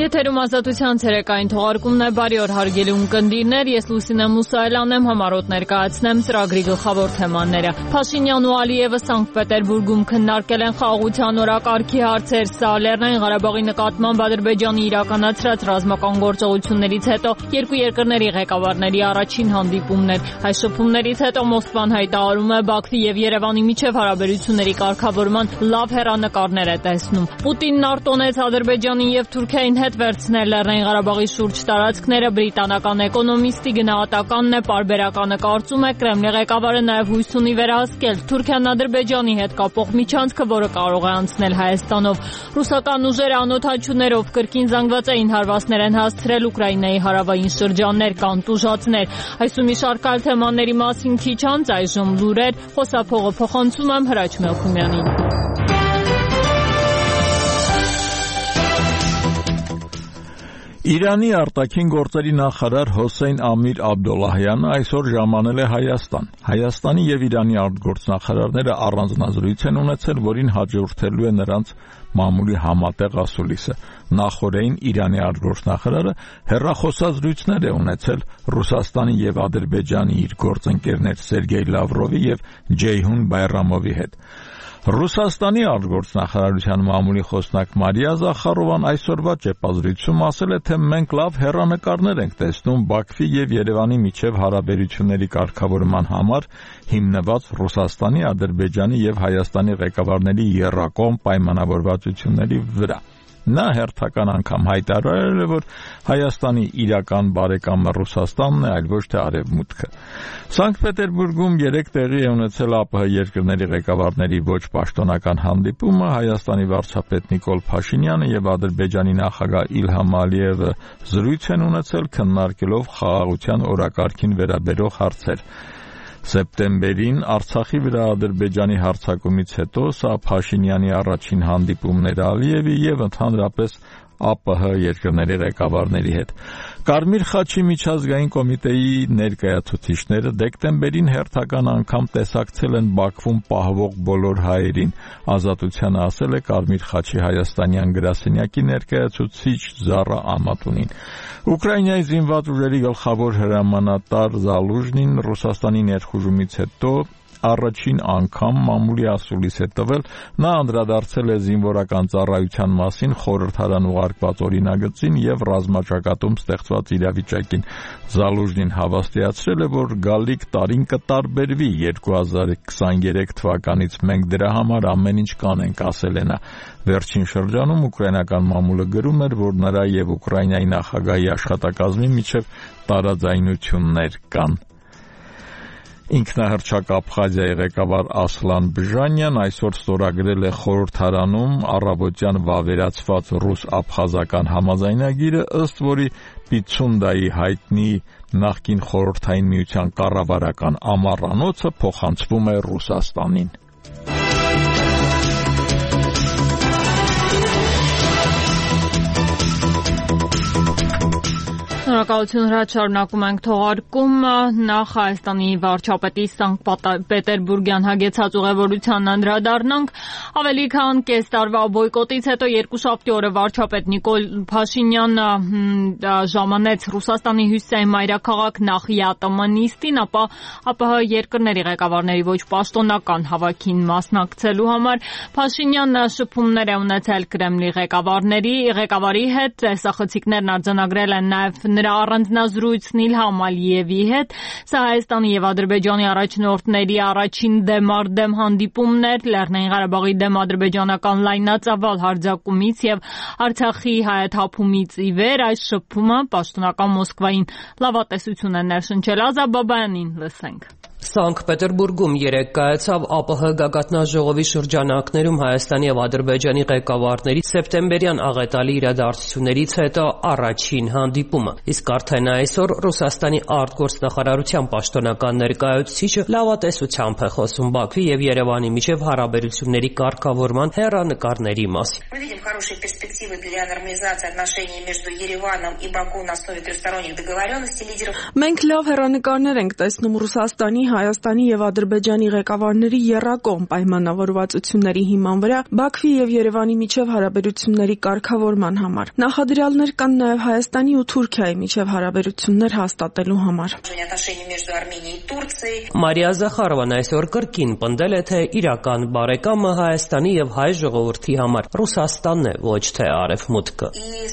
Եթերում ազատության ցերեկային թողարկումն է, բարի օր հարգելի ունկնդիրներ, ես Լուսինե Մուսայելյանն եմ, համառոտ ներկայացնեմ ծրագրի գլխավոր թեմաները։ Փաշինյանն ու Ալիևը Սանկտ Պետերբուրգում քննարկել են խաղաղության օրակարգի հարցեր, սա Լեռնային Ղարաբաղի նկատմամբ Ադրբեջանի իրականացրած ռազմական գործողություններից հետո երկու երկրների ղեկավարների առաջին հանդիպումն էր։ Այս շփումներից հետո Մոսկվան հայտարարում է Բաքվի եւ Երևանի միջև հարաբերությունների կարգավորման լավ հեռանկարներ է տեսնում։ Պուտինն արտոնեց Ադրբեջանին եւ Թուրքիային հետ վերցնել Լեռնային Ղարաբաղի շուրջ տարածքները, բրիտանական էկոնոմիստի գնահատականն է, պարբերականը կարծում է Կրեմլի ղեկավարը նաև հույս ունի վերահսկել Թուրքիան Ադրբեջանի հետ կապող միջանցքը, որը կարող է անցնել Հայաստանով։ Ռուսական ուժերը անօդաչուներով կրկին զանգվածային հարվածներ են հասցրել Ուկրաինայի հարավային շրջաններ, կան տուժածներ։ Այս ու մի շարք այլ թեմաների մասին քիչ անց այժմ լուրեր, խոսափողը փոխանցում եմ Հրաչ Մելքումյանին։ Իրանի արտաքին գործերի նախարար Հոսեյն Ամիր Աբդոլլահյանը այսօր ժամանել է Հայաստան։ Հայաստանի եւ Իրանի արտգործնախարարները առանձնազրույց են ունեցել, որին հաջորդելու է նրանց մամուլի համատեղ ասուլիսը։ Նախորդին Իրանի արտգործնախարարը հեռախոսազրույցներ է ունեցել Ռուսաստանի եւ Ադրբեջանի իր գործընկերներ Սերգեյ Լավրովի եւ Ջեյհուն Բայրամովի հետ։ Ռուսաստանի արտգործնախարարության մամուլի խոսնակ Մարիա Զախարովան այսօրվա ճեպազրույցում ասել է, թե մենք լավ հեռանկարներ ենք տեսնում Բաքվի եւ Երևանի միջև հարաբերությունների կարգավորման համար հիմնված Ռուսաստանի, Ադրբեջանի եւ Հայաստանի ղեկավարների եռակողմ պայմանավորվածությունների վրա։ Նա հերթական անգամ հայտարարել է, որ Հայաստանի իրական բարեկամը Ռուսաստանն է, այլ ոչ թե Արևմուտքը։ Սանկտ Պետերբուրգում 3 տեղի է ունեցել ԱՊՀ երկրների ղեկավարների ոչ պաշտոնական հանդիպումը, Հայաստանի վարչապետ Նիկոլ Փաշինյանը եւ Ադրբեջանի նախագահ Իլհամ Ալիևը զրույց են ունեցել, քննարկելով խաղաղության օրակարգին վերաբերող հարցեր։ Սեպտեմբերին Արցախի վրա Ադրբեջանի հարձակումից հետո սա Փաշինյանի առաջին հանդիպումն էր Ալիևի եւ ընդհանրապես ԱՊՀ երկրների ղեկավարների հետ։ Կարմիր խաչի միջազգային կոմիտեի ներկայացուցիչները դեկտեմբերին հերթական անգամ տեսակցել են Բաքվում պահվող բոլոր հայերին։ Ազատությանը ասել է Կարմիր խաչի հայաստանյան գրասենյակի ներկայացուցիչ Զարա Ամատունին։ Ուկրաինայի զինված ուժերի գլխավոր հրամանատար Զալուժնին Ռուսաստանի ներխուժումից հետո առաջին անգամ մամուլի ասուլիս է տվել, նա անդրադարձել է զինվորական ծառայության մասին խորհրդարան ուղարկված օրինագծին եւ ռազմաճակատում ստեղծված իրավիճակին։ Զալուժնին հավաստիացրել է, որ գալիք տարին կտարբերվի 2023 թվականից, մենք դրա համար ամեն ինչ կանենք, ասել է նա։ Վերջին շրջանում ուկրաինական մամուլը գրում էր, որ նրա եւ Ուկրաինայի նախագահի աշխատակազմի միջև տարաձայնություններ կան։ Ինքնահռչակ Աբխազիայի ղեկավար Ասլան Բժանյան այսօր ստորագրել է խորհրդարանում առավոտյան վավերացված ռուս-աբխազական համաձայնագիրը, ըստ որի Պիցունդայի հայտնի նախկին խորհրդային միության կառավարական ամառանոցը փոխանցվում է Ռուսաստանին։ Շնորհակալություն Հրաչ, շարունակում ենք թողարկումը։ Նախ Հայաստանի վարչապետի Սանկտ Պետերբուրգյան հագեցած ուղևորությանն անդրադառնանք։ Ավելի քան կես տարվա բոյկոտից հետո երկուշաբթի օրը վարչապետ Նիկոլ Փաշինյանը ժամանեց Ռուսաստանի հյուսիսային մայրաքաղաք Նախիատը նիստին, ապա ԱՊՀ երկրների ղեկավարների ոչ պաշտոնական հավաքին մասնակցելու համար։ Փաշինյանը շփումներ է ունեցել Կրեմլի ղեկավարի հետ, տեսախցիկներն արձանագրել են նաև նրա առանձնազրույցն Իլհամ Ալիևի հետ։ Սա Հայաստանի եւ Ադրբեջանի առաջնորդների առաջին դեմարդեմ հանդիպումներ Լեռնային Ղարաբաղի դեմ ադրբեջանական լայնածավալ հարձակումից եւ Արցախի հայաթափումից ի վեր այս շփումը պաշտոնական Մոսկվային լավատեսություն է ներշնչել։ Ազատ Բաբայանին լսենք։ Սանկտ Պետերբուրգում երեկ կայացավ ԱՊՀ գագաթնաժողովի շրջանակներում Հայաստանի եւ Ադրբեջանի ղեկավարների սեպտեմբերյան աղետալի իրադարձություններից հետո առաջին հանդիպումը։ Իսկ արդեն այսօր Ռուսաստանի արտգործնախարարության պաշտոնական ներկայացուցիչը լավատեսությամբ է խոսում Բաքվի եւ Երևանի միջև հարաբերությունների կարգավորման հեռանկարների մասին։ Մենք լավ հեռանկարներ ենք տեսնում Ռուսաստանի, Հայաստանի եւ Ադրբեջանի ղեկավարների եռակողմ պայմանավորվածությունների հիման վրա Բաքվի եւ Երևանի միջև հարաբերությունների կարգավորման համար։ Նախադրյալներ կան նաեւ Հայաստանի ու Թուրքիայի միջև հարաբերություններ հաստատելու համար։ Մարիա Զախարովան այսօր կրկին պնդել է, թե իրական բարեկամը Հայաստանի եւ հայ ժողովրդի համար Ռուսաստանն է, ոչ թե Արևմուտքը։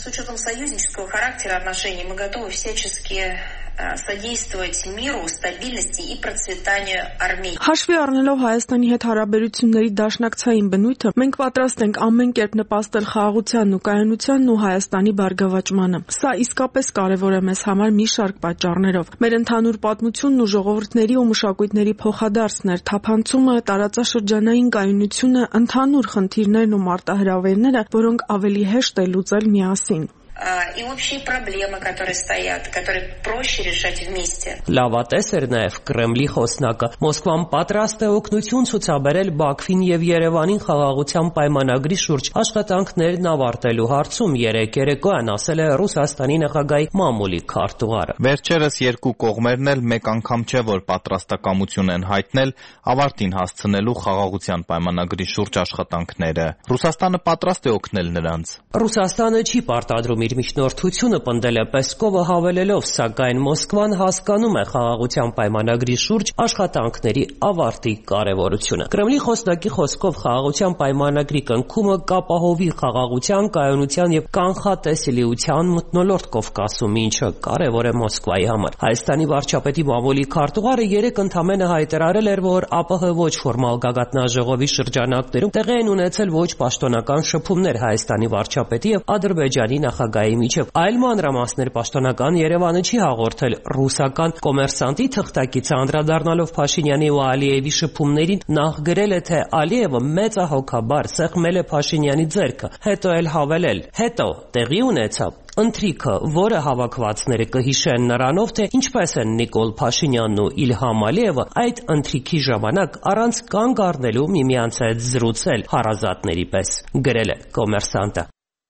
содействовать миру, стабильности и процветанию армии. Հաշվի առնելով Հայաստանի հետ հարաբերությունների դաշնակցային բնույթը, մենք պատրաստ ենք ամեն կերպ նպաստել խաղաղությանն ու կայունությանն ու Հայաստանի բարգավաճմանը։ Սա իսկապես կարևոր է մեզ համար մի շարք պատճառներով։ Մեր ընդհանուր պատմությունն ու ժողովուրդների ու մշակույթների փոխադարձն էր, թափանցումը, տարածաշրջանային կայունությունը, ընդհանուր խնդիրներն ու մարտահրավերները, որոնք ավելի հեշտ է լուծել միասին։ И общие проблемы, которые стоят, которые проще решать вместе. Լավատես էր նաև Կրեմլի խոսնակը։ Մոսկվան պատրաստ է օգնություն ցուցաբերել Բաքվին եւ Երևանին խաղաղության պայմանագրի շուրջ աշխատանքներն ավարտելու հարցում երեկոյան ասել է Ռուսաստանի նախագահի մամուլի քարտուղարը։ Վերջերս երկու կողմերն էլ մեկ անգամ չէ որ պատրաստակամություն են հայտնել ավարտին հասցնելու խաղաղության պայմանագրի շուրջ աշխատանքները։ Ռուսաստանը պատրաստ է օգնել նրանց։ Ռուսաստանը չի պարտադրում իր միջնորդությունը, պնդել է Պեսկովը հավելելով, սակայն Մոսկվան հասկանում է խաղաղության պայմանագրի շուրջ աշխատանքների ավարտի կարևորությունը։ Կրեմլի խոսնակի խոսքով խաղաղության պայմանագրի կնքումը կապահովի խաղաղության, կայունության եւ կանխատեսելիության մթնոլորտ Կովկասում, ինչը կարևոր է Մոսկվայի համար։ Հայաստանի վարչապետի մամուլի քարտուղարը երեկ ընդամենը հայտարարել էր, որ ԱՊՀ ոչ ֆորմալ գագաթնաժողովի շրջանակներում տեղի են ունեցել ոչ պաշտոնական շփումներ Հայաստանի վարչապետի եւ Ադրբեջանի նախագահի միջև։ Այլ մանրամասներ պաշտոնական Երևանը չի հաղորդել ռուսական կոմերսանտի թղթակիցը անդրադառնալով Փաշինյանի ու Ալիևի շփումներին նախ գրել է, թե Ալիևը մեծահոգաբար սեղմել է Փաշինյանի ձեռքը, հետո էլ հավելել. հետո տեղի ունեցավ ընթրիքը, որը հավաքվածները կհիշեն նրանով, թե ինչպես են Նիկոլ Փաշինյանն ու Իլհամ Ալիևը այդ ընթրիքի ժամանակ առանց կանգ առնելու միմյանց հետ զրուցել հարազատների պես, գրել է կոմերսանտը։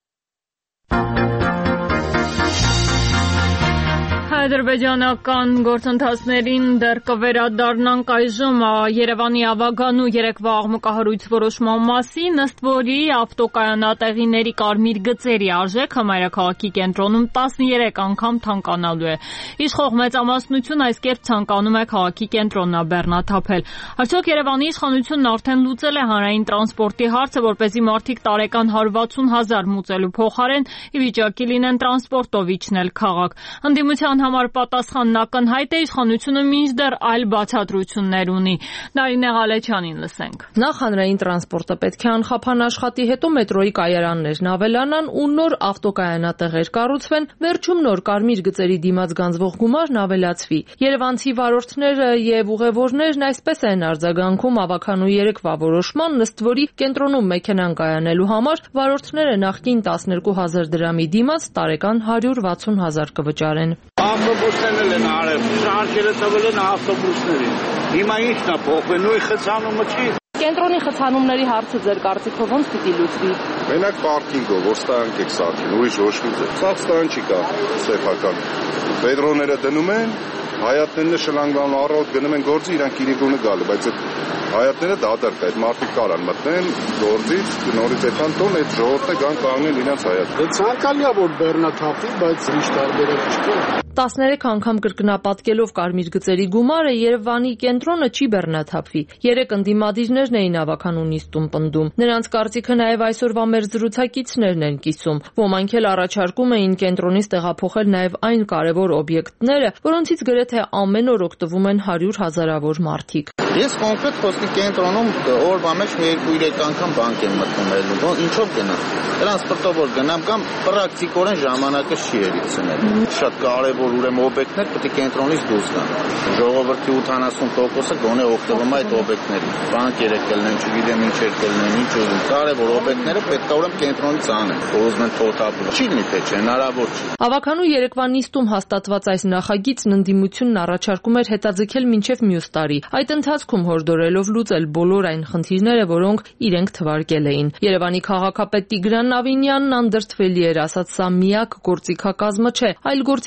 Ադրբեջանական գործընթացներին դեռ կվերադառնանք այժմ Երևանի ավագանու երեկվա աղմկահարույց որոշման մասին, ըստ որի ավտոկայանատեղիների կարմիր գծերի արժեքը մայրաքաղաքի կենտրոնում 13 անգամ թանկանալու է։ Իշխող մեծամասնություն այս կերպ ցանկանում է քաղաքի կենտրոնը բեռնաթափել։ Արդյոք Երևանի իշխանությունն արդեն լուծել է հանրային տրանսպորտի հարցը, որպեսզի մարդիկ տարեկան 160,000 մուծելու փոխարեն ի վիճակի լինեն տրանսպորտով իջնել քաղաք։ Ընդդիմության համար պատասխանն ակնհայտ է, իշխանությունը մինչդեռ այլ բացատրություններ ունի։ Նարինե Ղալեչյանին լսենք։ Նախ հանրային տրանսպորտը պետք է անխափան աշխատի, հետո մետրոյի կայարաններն ավելանան ու նոր ավտոկայանատեղեր կառուցվեն, վերջում նոր կարմիր գծերի դիմաց գանձվող գումարն ավելացվի։ Երևանցի վարորդները եւ ուղևորներն այսպես են արձագանքում ավագանու երեկվա որոշման, ըստ որի կենտրոնում մեքենան կայանելու համար վարորդները նախկին 12,000 դրամի դիմաց տարեկան 160,000 կվճարեն։ Ավտոբուսներն են արել, շարքերը տվել են ավտոբուսներին։ Հիմա ի՞նչն է փոխվել, նույն խցանումը չի։ Կենտրոնի խցանումների հարցը ձեր կարծիքով ոնց պիտի լուծվի։ Մենակ պարկինգով, որ ստանք եք սարքին, ուրիշ ոչ մի ձև։ Սա ստան չի կա, սեփական։ Պետրոները դնում են, հայատներն շլանգան առողջ գնում են գործի, իրանք իրիկունը գալու, բայց այդ հայատները դատարկ է, այդ մարդիկ կարան մտնեն գործից, նորից այդքան տոն, այդ ժողովուրդը գան կանգնեն իրենց հայատ։ Ցանկալի է որ բեռնաթափվի, բայց ուրիշ տարբերակ չկա։ 13 անգամ կրկնապատկելով կարմիր գծերի գումարը Երևանի կենտրոնը չի բեռնաթափվի։ 3 ընդդիմադիրներն էին ավագանու նիստում պնդում։ Նրանց կարծիքը նաև այսօրվա մեր զրուցակիցներն են կիսում։ Ոմանք էլ առաջարկում էին կենտրոնից տեղափոխել նաև այն կարևոր օբյեկտները, որոնցից գրեթե ամեն օր օգտվում են 100,000-ավոր մարդիկ։ Ես կոնկրետ խոսքի կենտրոնում օրվա մեջ 2-3 անգամ բանկ եմ մտնում, ինչով գնամ։ Տրանսպորտով որ գնամ կամ պրակտիկորեն ժամանակը չի երիցնել։ Շատ կարևոր ուրեմն օբյեկտներ պետք է կենտրոնից դուրս գան։ Ժողովրդի 80%-ը գոնե օգտվում է այդ օբյեկտներից։ Բանկերը կլինեն, չգիտեմ ինչեր կլինեն, ինչ ուզում։ Կարևոր օբյեկտները պետք է ուրեմն կենտրոնից անեն։ Ուզում են թոթափել։ Չի լինի թե չէ, հնարավոր չի։ Ավագանու երեկվա նիստում հաստատված այս նախագիծն ընդդիմությունն առաջարկում էր հետաձգել մինչև մյուս տարի։ Այդ ընթացքում հորդորելով լուծել բոլոր այն խնդիրները, որոնք իրենք թվարկել էին։ Երևանի քաղաքապետ Տիգրան Նավինյանն անդրդվելի էր, ասաց՝ սա միակ գործիքակազմը չէ, այլ գործիքներ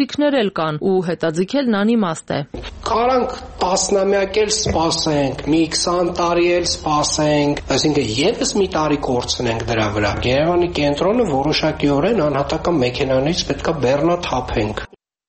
էլ կան ու հետաձգելն անիմաստ է։ Կարանք տասնամյակ էլ սպասենք, մի 20 տարի էլ սպասենք, այսինքն եւս մի տարի կորցնենք դրա վրա։ Երևանի կենտրոնը որոշակիորեն անհատական մեքենաներից պետքա բեռնաթափենք։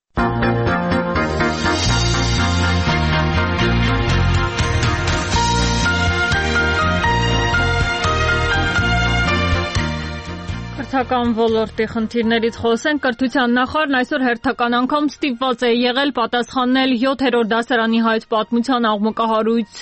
Կրթական ոլորտի խնդիրներից խոսենք, կրթության նախարարն այսօր հերթական անգամ ստիպված է եղել պատասխանել 7-րդ դասարանի հայոց պատմության աղմկահարույց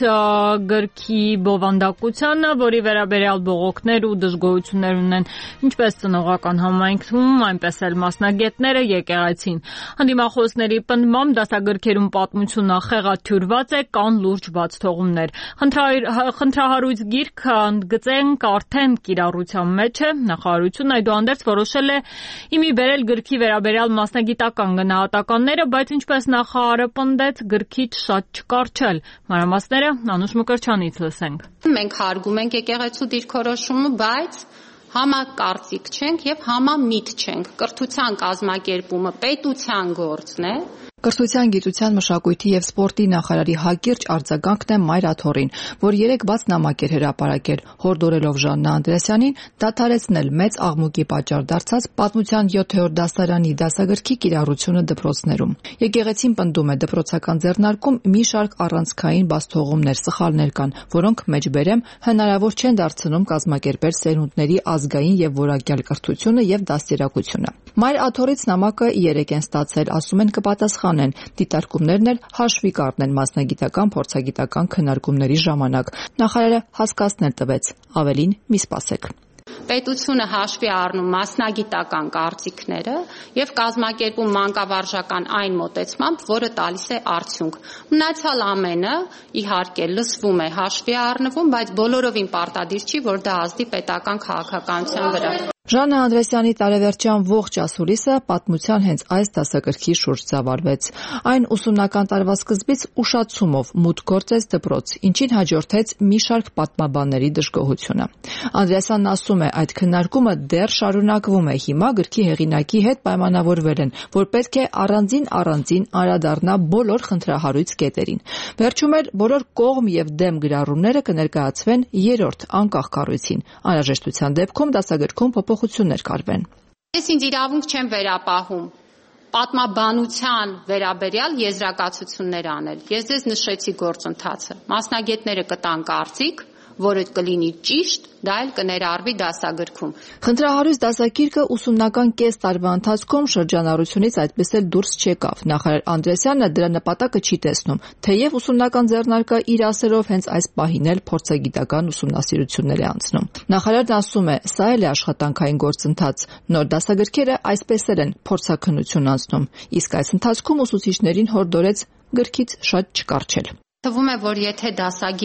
գրքի բովանդակությանը, որի վերաբերյալ բողոքներ ու դժգոհություններ ունեն ինչպես ծնողական համայնքում, այնպես էլ մասնագետները, եկեղեցին։ Հանդիմախոսների պնդմամբ դասագրքերում պատմությունը խեղաթյուրված է, կան լուրջ բացթողումներ։ Խնդրահարույց գիրքը ընդգծենք արդեն կիրառության մեջ է, նախարարությունը այդուհանդերձ որոշել է իմի բերել գրքի վերաբերյալ մասնագիտական գնահատականները, բայց ինչպես նախարարը պնդեց, գրքից շատ չկարչել։ Մանրամասները Անուշ Մկրտչյանից լսենք։ Մենք հարգում ենք եկեղեցու դիրքորոշումը, բայց համակարծիք չենք եւ համամիտ չենք։ Կրթության կազմակերպումը պետության գործն է։ Կրթության, գիտության, մշակույթի եւ սպորտի նախարարի հակիրճ արձագանքն է Մայր Աթոռին, որ 3 բաց նամակ էր հրապարակել, հորդորելով Ժաննա Անդրեասյանին դադարեցնել մեծ աղմուկի պատճառ դարձած պատմության 7-րդ դասարանի դասագրքի կիրառությունը դպրոցներում։ Եկեղեցին պնդում է դպրոցական ձեռնարկում մի շարք առանցքային բացթողումներ, սխալներ կան, որոնք մեջբերեմ հնարավոր չեն դարձնում կազմակերպել սերունդների ազգային եւ որակյալ կրթությունը եւ դաստիարակությունը։ Մայր Աթոռից նամակը 3 են ստացել, ասում են կպատասխանեն, դիտարկումներն էլ հաշվի կառնեն մասնագիտական, փորձագիտական քննարկումների ժամանակ։ Նախարարը հասկացնել տվեց, ավելին մի սպասեք։ Պետությունը հաշվի առնում մասնագիտական կարծիքները եւ կազմակերպում մանկավարժական այն մոտեցմամբ, որը տալիս է արդյունք։ Մնացյալ ամենը իհարկե լսվում է, հաշվի առնվում, բայց բոլորովին պարտադիր չի, որ դա ազդի պետական քաղաքականության վրա։ Ժաննա Անդրեասյանի տարեվերջյան ողջ ասուլիսը պատմության հենց այս դասագրքի շուրջ ծավալվեց։ Այն ուսումնական տարվա սկզբից ուշացումով մուտք գործեց դպրոց, ինչին հաջորդեց մի շարք պատմաբանների դժգոհությունը։ Անդրեասյանն ասում է, այդ քննարկումը դեռ շարունակվում է, հիմա գրքի հեղինակի հետ պայմանավորվել են, որ պետք է առանձին անդրադառնա բոլոր խնդրահարույց կետերին։ Վերջում էլ բոլոր կողմ եւ դեմ գրառումները կներկայացվեն երրորդ անկախ կառույցին։ Անհրաժեշտության դեպքում դասագրքում փոփոխություններ կարվեն։ Ես ինձ իրավունք չեմ վերապահում պատմաբանության վերաբերյալ եզրակացություններ անել։ Ես ձեզ նշեցի գործընթացը։ Մասնագետները կտան կարծիք, որը կլինի ճիշտ, դա էլ կներառվի դասագրքում։ Խնդրահարույց դասագիրքը ուսումնական կես տարվա ընթացքում շրջանառությունից այդպես էլ դուրս չեկավ։ Նախարար Անդրեասյանը դրա նպատակը չի տեսնում, թեև ուսումնական ձեռնարկը իր ասերով հենց այս պահին էլ փորձագիտական ուսումնասիրություններ է անցնում։ Նախարարն ասում է, սա էլ է աշխատանքային գործընթաց։ Նոր դասագրքերը այսպես էլ են փորձաքննություն անցնում, իսկ այս ընթացքում ուսուցիչներին հորդորեց գրքից շատ չկարչել։ Թվում է, որ եթե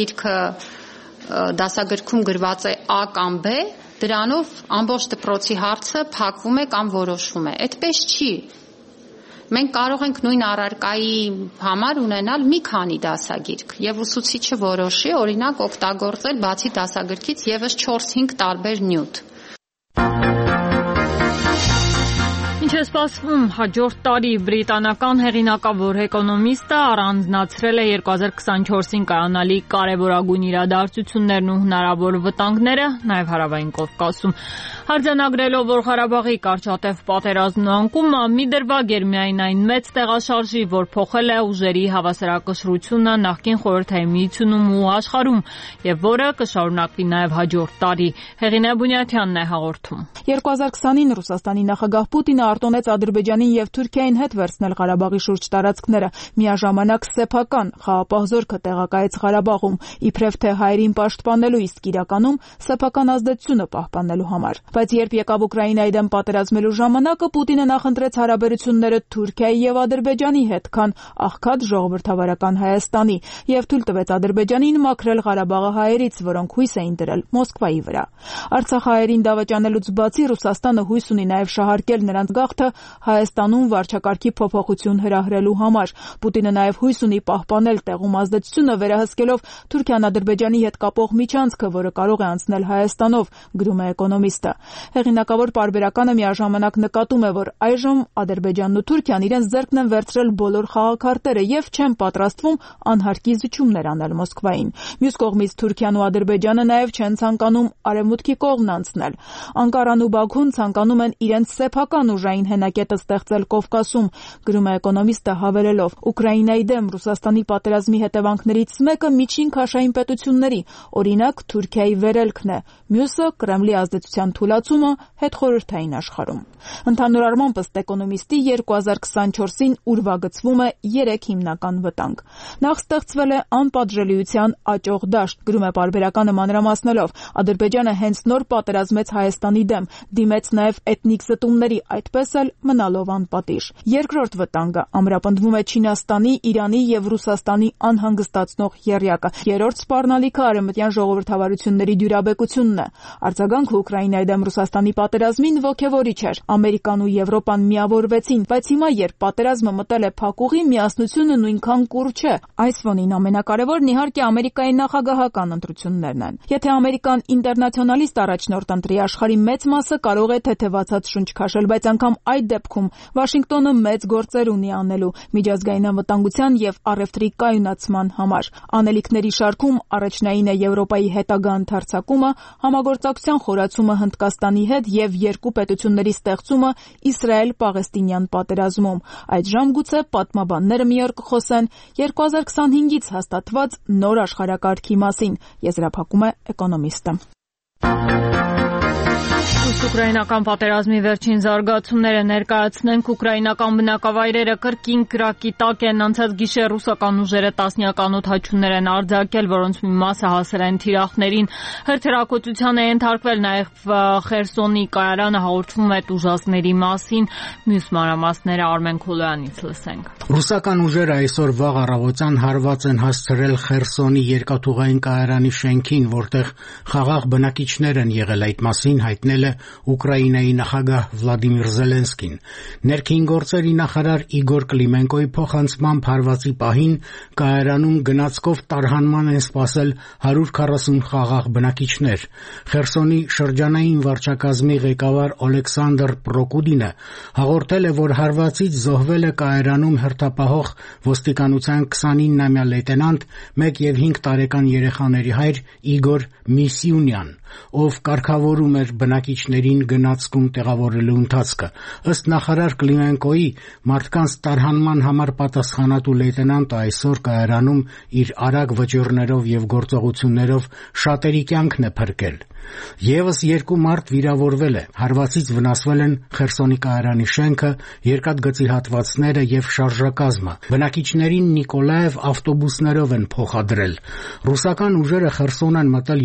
դասագրքում գրված է A կամ B, դրանով ամբողջ դպրոցի հարցը փակվում է կամ որոշվում է։ Այդպես չի։ Մենք կարող ենք նույն առարկայի համար ունենալ մի քանի դասագիրք եւ ուսուցիչը որոշի, օրինակ, օգտագործել բացի դասագրքից եւս 4-5 տարբեր նյութ։ Ինչ է սպասվում հաջորդ տարի բրիտանական հեղինակավոր էկոնոմիստը առանձնացրել է 2024-ին կայանալիք կարևորագույն իրադարձություններն ու հնարավոր վտանգները, նաև Հարավային Կովկասում։ Արձանագրելով, որ Ղարաբաղի կարճատև պատերազմն ու անկումը մի դրվագ էր միայն այն մեծ տեղաշարժի, որ փոխել է ուժերի հավասարակշռությունը նախկին Խորհրդային Միությունում ու աշխարհում, եւ որը կշարունակվի նաև հաջորդ տարի։ Հեղինե Բունյաթյանն է հաղորդում։ 2020-ին Ռուսաստանի նախագահ Պուտինը արտոնեց Ադրբեջանին եւ Թուրքիային հետ վերցնել Ղարաբաղի շուրջ տարածքները։ Միաժամանակ սեփական խաղապահ զորքը տեղակայեց Ղարաբաղում, իբրև թե հայերին պաշտպանելու, իսկ իրականում սեփական ազդեցությունը պահպանելու համար։ Բայց երբ եկավ Ուկրաինայի դեմ պատերազմելու ժամանակը, Պուտինը նախընտրեց հարաբերությունները Թուրքիայի եւ Ադրբեջանի հետ, քան աղքատ ժողովրդավարական Հայաստանի, եւ թույլ տվեց Ադրբեջանին մաքրել Ղարաբաղը հայերից, որոնք հույս էին դրել Մոսկվայի վրա։ Արցախահայերին դավաճանելուց բացի Ռուսաստանը հույս ունի նաեւ շահարկել նրանց գաղթը Հայաստանում վարչակարգի փոփոխություն հրահրելու համար։ Պուտինը նաև հույս ունի պահպանել տեղում ազդեցությունը, վերահսկելով Թուրքիան Ադրբեջանի հետ կապող միջանցքը, որը կարող է անցնել Հայաստանով, գրում է Էկոնոմիստը։ Հեղինակավոր պարբերականը միաժամանակ նկատում է, որ այժմ Ադրբեջանն ու Թուրքիան իրենց ձեռքն են վերցրել բոլոր խաղաքարտերը եւ չեն պատրաստվում անհարկի զիջումներ անել Մոսկվային։ Մյուս կողմից Թուրքիան ու Ադրբեջանը նաև չեն ցանկանում արևմուտքի կողմն անցնել։ Անկարան ու Բաքուն ցանկանում են իրենց սեփական ուժային հենակետը ստեղծել Կովկասում, գրում է Էկոնոմիստը հավելելով. Ուկրաինայի դեմ Ռուսաստանի պատերազմի հետևանքներից մեկը միջին քաշային պետությունների, օրինակ Թուրքիայի վերելքն է, մյուսը Կրեմլի ազդեցության թուլացումը հետխորհրդային աշխարհում։ Ընդհանուր առմամբ ըստ Էկոնոմիստի 2024-ին ուրվագծվում է 3 հիմնական վտանգ։ Նախ ստեղծվել է անպատժելիության աճող դաշտ, գրում է պարբերականը մանրամասնելով. Ադրբեջանը հենց նոր պատերազմեց Հայաստանի դեմ, դիմեց նաև էթնիկ զտումների, այդպես էլ մնալով անպատիժ։ Երկրորդ վտանգը ամրապնդվում է Չինաստանի, Իրանի եւ Ռուսաստանի անհանգստացնող եռյակը։ Երրորդ սպառնալիքը արևմտյան ժողովրդավարությունների դյուրաբեկությունն է։ Արձագանքը Ուկրաինայի դեմ Ռուսաստանի պատերազմին ոգևորիչ էր։ Ամերիկան ու Եվրոպան միավորվեցին, բայց հիմա երբ պատերազմը մտել է փակուղի, միասնությունը նույնքան կուռ չէ։ Այս ֆոնին ամենակարևորն իհարկե Ամերիկայի նախագահական ընտրություններն են։ Եթե Ամերիկան ինտերնացիոնալիստ առաջնորդ ընտրի, աշխարհի մեծ մասը կարող է թեթևացած շունչ քաշել, բայց անգամ այդ դեպքում Վաշինգտոնը մեծ գործեր ունի անելու միջազգային անվտանգության եւ առևտրի կայունացման համար։ Անելիքների շարքում առաջնային է Եվրոպայի հետագա ընդարձակումը, համագործակցության խորացումը Հնդկաստանի հետ եւ երկու պետությունների ստեղծումը Իսրայել-Պաղեստինյան պատերազմում։ Այդժամ գուցե պատմաբանները մի օր կխոսեն 2025-ից հաստատված նոր աշխարհակարգի մասին, եզրափակում է Էկոնոմիստը։ Ուկրաինական պատերազմի վերջին զարգացումները ներկայացնենք։ Ուկրաինական բնակավայրերը կրկին կրակի տակ են։ Անցած գիշեր ռուսական ուժերը տասնյական օդաչուներ են արձակել, որոնց մի մասը հասել են թիրախներին։ Հրթիռակոծության է ենթարկվել նաև Խերսոնի կայարանը, հաղորդվում է տուժածների մասին։ Մյուս մանրամասները Արմեն Քոլոյանից լսենք։ Ռուսական ուժերը այսօր վաղ առավոտյան հարված են հասցրել Խերսոնի երկաթուղային կայարանի շենքին, որտեղ խաղաղ բնակիչներ են եղել, այդ մասին հայտնել է Ուկրաինայի նախագահ Վլադիմիր Զելենսկին։ Ներքին գործերի նախարար Իգոր Կլիմենկոյի փոխանցմամբ հարվածի պահին կայարանում գնացքով տարհանման են սպասել 140 խաղաղ բնակիչներ։ Խերսոնի շրջանային վարչակազմի ղեկավար Օլեքսանդր Պրոկուդինը հաղորդել է, որ հարվածից զոհվել է կայարանում հերթապահող ոստիկանության 29-ամյա լեյտենանտ, 1 եւ 5 տարեկան երեխաների հայր Իգոր Միսյունյան, ով կարգավորում էր բնակիչներին գնացքում տեղավորելու ընթացքը։ Ըստ նախարար Կլիմենկոյի, մարդկանց տարհանման համար պատասխանատու լեյտենանտը այսօր կայարանում իր արագ վճիռներով եւ գործողություններով շատերի կյանքն է փրկել։ Եվս 2 մարդ վիրավորվել է։ Հարվածից վնասվել են Խերսոնի կայարանի շենքը, երկաթգծի հատվածները եւ շարժակազմը։ Բնակիչներին Նիկոլաև ավտոբուսներով են փոխադրել։ Ռուսական ուժերը Խերսոն են մտել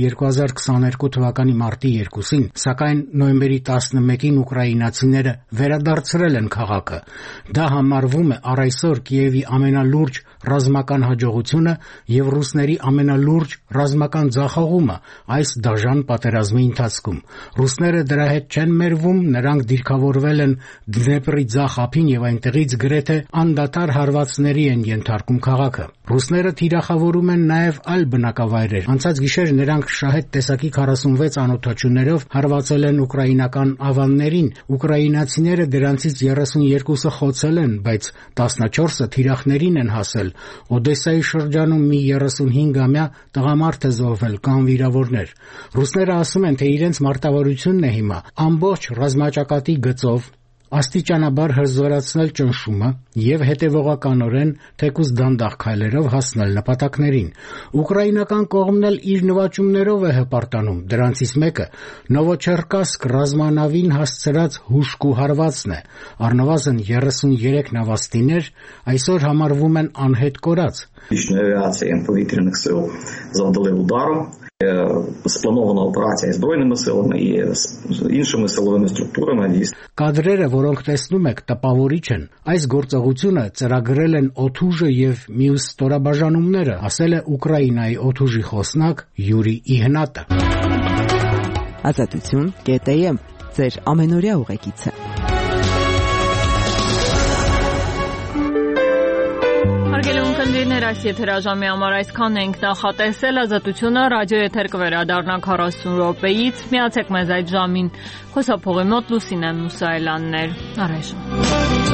2022 թվականի մարտի 2-ին, սակայն նոյեմբերի 11-ին ուկրաինացիները վերադարձրել են քաղաքը։ Դա համարվում է առ այսօր Կիևի ամենալուրջ ռազմական հաջողությունը եւ ռուսների ամենալուրջ ռազմական ձախողումը այս դաժան պատերազմի ընթացքում։ Ռուսները դրա հետ չեն մերվում, նրանք դիրքավորվել են Դնեպրի ձախ ափին եւ այնտեղից գրեթե անդադար հարվածների են ենթարկում քաղաքը։ Ռուսները թիրախավորում են նաև այլ բնակավայրեր։ Անցած գիշեր նրանք շահեդ տեսակի 46 անօդաչուներով հարվածել են ուկրաինական ավաններին։ Ուկրաինացիները դրանցից 32-ը խոցել են, բայց 14-ը թիրախներին են հասել։ Օդեսայի շրջանում մի 35-ամյա տղամարդ է զոհվել, կան վիրավորներ։ Ռուսները ասում են, թե իրենց մարտավարությունն է հիմա ամբողջ ռազմաճակատի գծով աստիճանաբար հզորացնել ճնշումը եւ հետեւողականորեն թեկուզ դանդաղ քայլերով հասնել նպատակներին։ Ուկրաինական կողմն էլ իր նվաճումներով է հպարտանում։ Դրանցից մեկը Նովոչերկասկ ռազմանավին հասցրած հուշկու հարվածն է։ Առնվազն 33 նավաստիներ այսօր համարվում են անհետ կորած։ повітряних сил завдали удару. Спланована операція збройними силами і іншими силовими структурами. Կադրերը, որոնք տեսնում եք, տպավորիչ են։ Այս գործողությունը ծրագրել են օդուժը եւ մյուս ստորաբաժանումները, ասել է Ուկրաինայի օդուժի խոսնակ Յուրի Իհնատը։ Ազատություն.am ձեր ամենօրյա ուղեկիցը։ ունկնդիրներ, այս եթերաժամի համար այսքան ենք նախատեսել։ Ազատությունը ռադիո եթեր կվերադառնա 40 րոպեից։ Միացեք մեզ այդ ժամին։ Խոսափողի մոտ Լուսինե Մուսայելյանն էր։ Առայժմ